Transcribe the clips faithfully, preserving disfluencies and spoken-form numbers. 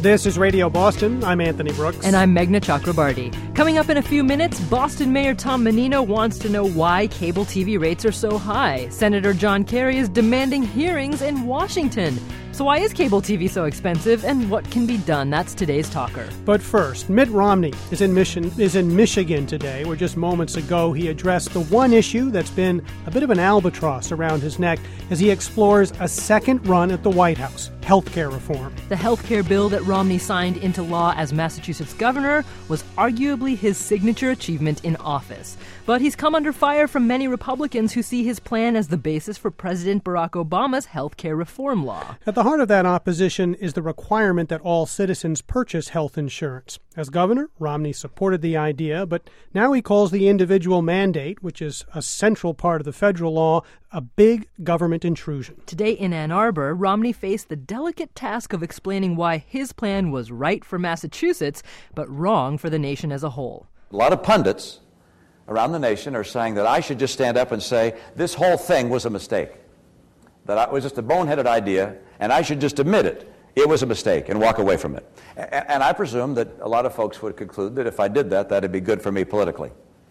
This is Radio Boston. I'm Anthony Brooks. And I'm Meghna Chakrabarti. Coming up in a few minutes, Boston Mayor Tom Menino wants to know why cable T V rates are so high. Senator John Kerry is demanding hearings in Washington. So why is cable T V so expensive, and what can be done? That's today's talker. But first, Mitt Romney is in, Mission, is in Michigan today, where just moments ago he addressed the one issue that's been a bit of an albatross around his neck as he explores a second run at the White House, health care reform. The health care bill that Romney signed into law as Massachusetts governor was arguably his signature achievement in office. But he's come under fire from many Republicans who see his plan as the basis for President Barack Obama's health care reform law. At the heart of that opposition is the requirement that all citizens purchase health insurance. As governor, Romney supported the idea, but now he calls the individual mandate, which is a central part of the federal law, a big government intrusion. Today in Ann Arbor, Romney faced the delicate task of explaining why his plan was right for Massachusetts, but wrong for the nation as a whole. A lot of pundits around the nation are saying that I should just stand up and say this whole thing was a mistake, that it was just a boneheaded idea, and I should just admit it. It was a mistake and walk away from it. And I presume that a lot of folks would conclude that if I did that, that'd be good for me politically.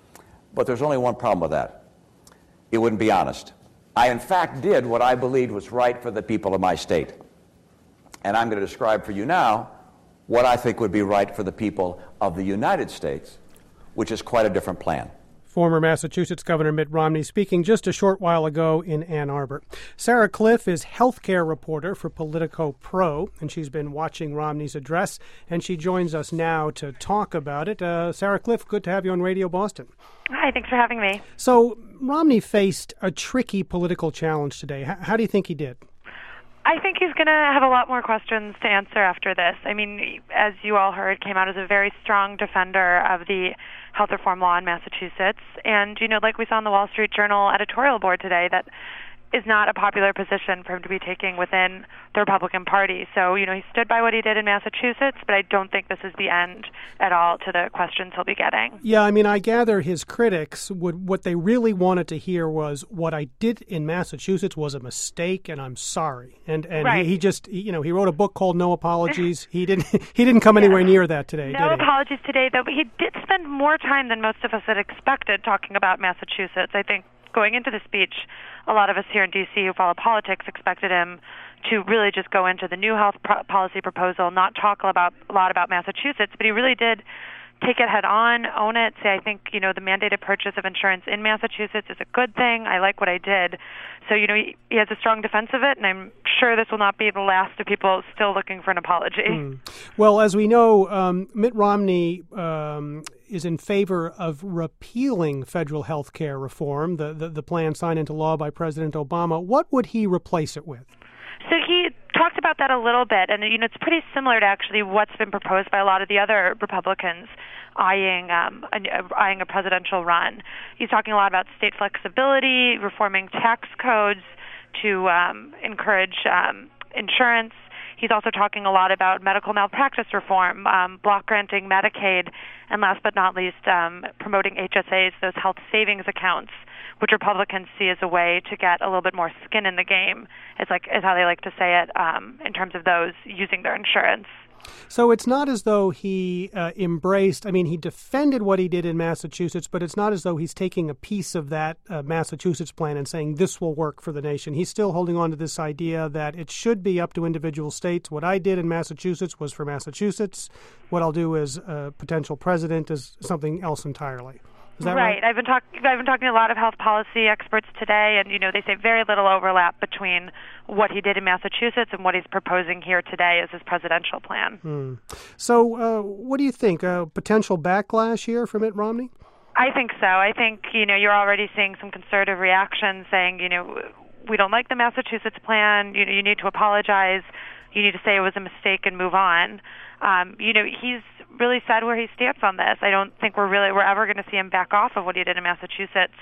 But there's only one problem with that. It wouldn't be honest. I, in fact, did what I believed was right for the people of my state. And I'm going to describe for you now what I think would be right for the people of the United States, which is quite a different plan. Former Massachusetts Governor Mitt Romney speaking just a short while ago in Ann Arbor. Sarah Kliff is healthcare reporter for Politico Pro, and she's been watching Romney's address, and she joins us now to talk about it. Uh, Sarah Kliff, good to have you on Radio Boston. Hi, thanks for having me. So Romney faced a tricky political challenge today. H- how do you think he did? I think he's going to have a lot more questions to answer after this. I mean, as you all heard, came out as a very strong defender of the health reform law in Massachusetts. And, you know, like we saw in the Wall Street Journal editorial board today, that is not a popular position for him to be taking within the Republican Party. So, you know, he stood by what he did in Massachusetts, but I don't think this is the end at all to the questions he'll be getting. Yeah, I mean, I gather his critics would what they really wanted to hear was what I did in Massachusetts was a mistake, and I'm sorry. And and right. he, he just, you know, he wrote a book called No Apologies. He didn't he didn't come anywhere yeah. near that today, no did he? No apologies today, though. But he did spend more time than most of us had expected talking about Massachusetts. I think going into the speech, a lot of us here in D C who follow politics expected him to really just go into the new health pro- policy proposal, not talk about a lot about Massachusetts, but he really did take it head on, own it, say, I think, you know, the mandated purchase of insurance in Massachusetts is a good thing. I like what I did. So, you know, he, he has a strong defense of it, and I'm sure this will not be the last of people still looking for an apology. Mm. Well, as we know, um, Mitt Romney um, is in favor of repealing federal health care reform, the, the, the plan signed into law by President Obama. What would he replace it with? So he talked about that a little bit, and you know it's pretty similar to actually what's been proposed by a lot of the other Republicans eyeing um, a, eyeing a presidential run. He's talking a lot about state flexibility, reforming tax codes to um, encourage um, insurance. He's also talking a lot about medical malpractice reform, um, block granting Medicaid, and last but not least, um, promoting H S As, those health savings accounts, which Republicans see as a way to get a little bit more skin in the game, is like is how they like to say it, um, in terms of those using their insurance. So it's not as though he uh, embraced, I mean, he defended what he did in Massachusetts, but it's not as though he's taking a piece of that uh, Massachusetts plan and saying this will work for the nation. He's still holding on to this idea that it should be up to individual states. What I did in Massachusetts was for Massachusetts. What I'll do as a potential president is something else entirely. Is that right? Right. I've been talking. I've been talking to a lot of health policy experts today, and you know they say very little overlap between what he did in Massachusetts and what he's proposing here today as his presidential plan. Hmm. So, uh, what do you think? Uh, potential backlash here from Mitt Romney? I think so. I think you know you're already seeing some conservative reactions saying you know we don't like the Massachusetts plan. You know you need to apologize. You need to say it was a mistake and move on. Um, you know he's really said where he stands on this. I don't think we're really we're ever going to see him back off of what he did in Massachusetts.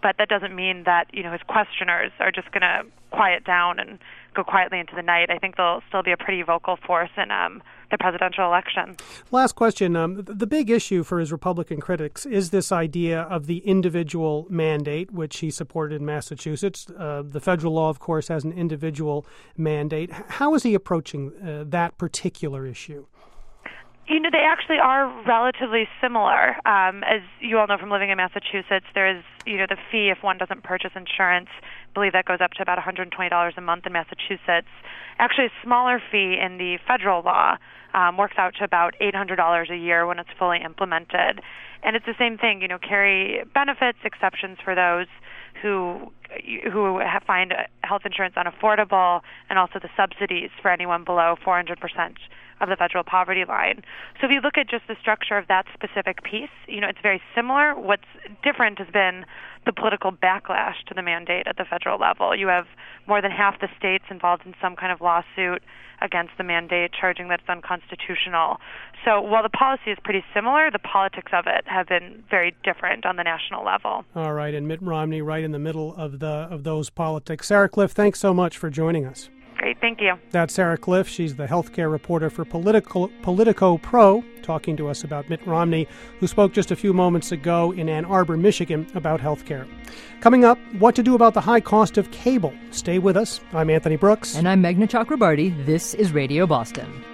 but that doesn't mean that, you know, his questioners are just going to quiet down and go quietly into the night. I think they'll still be a pretty vocal force in um, the presidential election. Last question. Um, the big issue for his Republican critics is this idea of the individual mandate, which he supported in Massachusetts. Uh, the federal law, of course, has an individual mandate. How is he approaching uh, that particular issue? You know, they actually are relatively similar. Um, as you all know from living in Massachusetts, there is, you know, the fee if one doesn't purchase insurance. I believe that goes up to about one hundred twenty dollars a month in Massachusetts. Actually, a smaller fee in the federal law um, works out to about eight hundred dollars a year when it's fully implemented. And it's the same thing, you know, carry benefits, exceptions for those who who have find health insurance unaffordable, and also the subsidies for anyone below four hundred percent of the federal poverty line. So if you look at just the structure of that specific piece, you know, it's very similar. What's different has been the political backlash to the mandate at the federal level. You have more than half the states involved in some kind of lawsuit against the mandate, charging that it's unconstitutional. So while the policy is pretty similar, the politics of it have been very different on the national level. All right, and Mitt Romney right in the middle of the of those politics. Sarah Kliff, thanks so much for joining us. Great, thank you. That's Sarah Kliff. She's the healthcare reporter for Politico, Politico Pro, talking to us about Mitt Romney, who spoke just a few moments ago in Ann Arbor, Michigan, about healthcare. Coming up, what to do about the high cost of cable. Stay with us. I'm Anthony Brooks. And I'm Meghna Chakrabarty. This is Radio Boston.